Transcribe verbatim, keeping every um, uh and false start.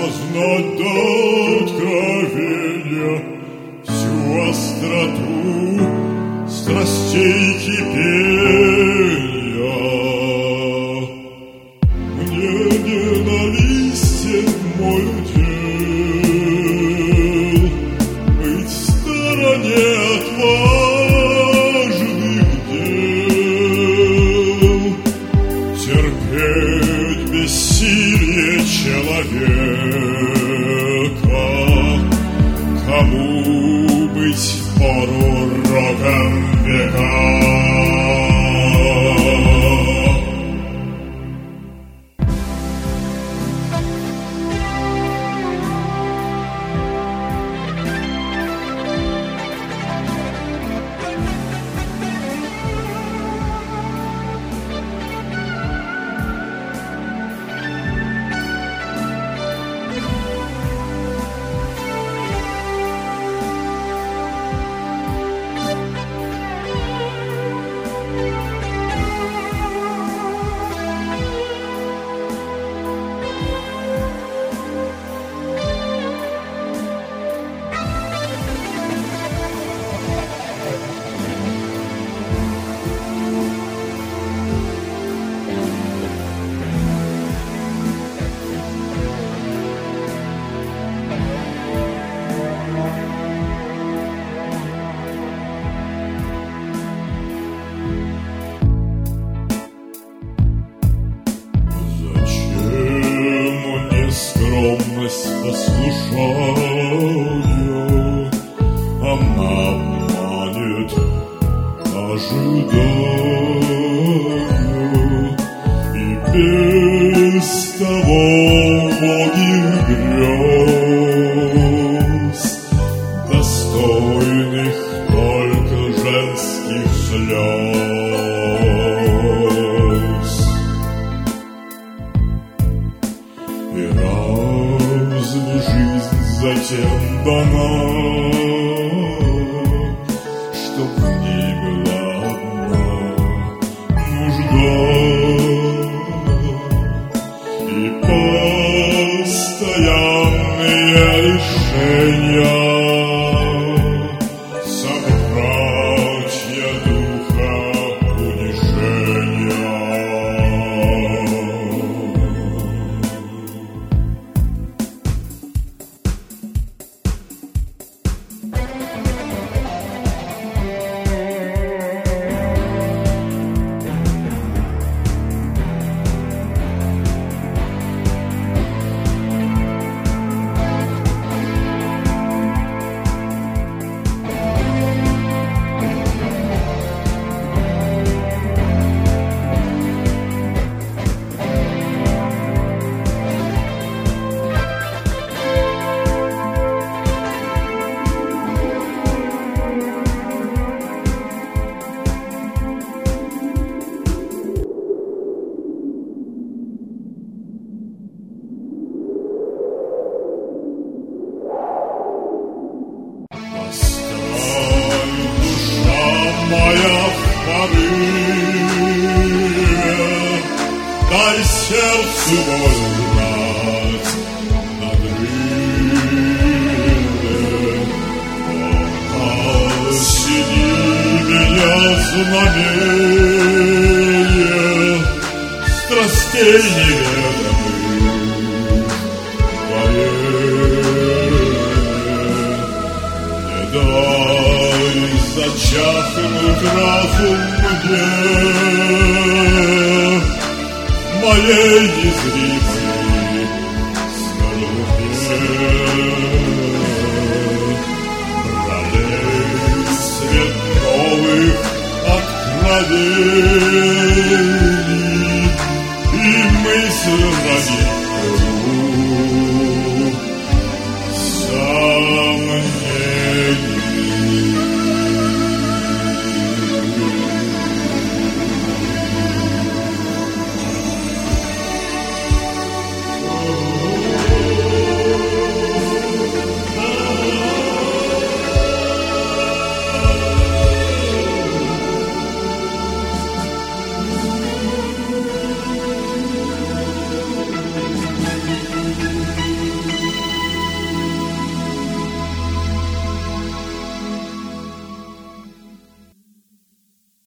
познать до откровения всю остроту страстей кипения. Мне ненавистен мой удел быть в стороне отважных дел, терпеть бессилие человека, кому быть впору роком века. Скромность послушаю, она обманет ожидаю, и без того многих грез, достойных только женских слез. И разве жизнь затем дана, чтоб в ней была одна нужда и постоянные лишения, собратья духа унижения? Моя в порыве, дай сердцу вознать надрывы. Осени меня знамение страстей неведомых военных. Не дай зачахнуть разум мне моей незримой скорлупе. Пролей свет новых откровений, и мысль родит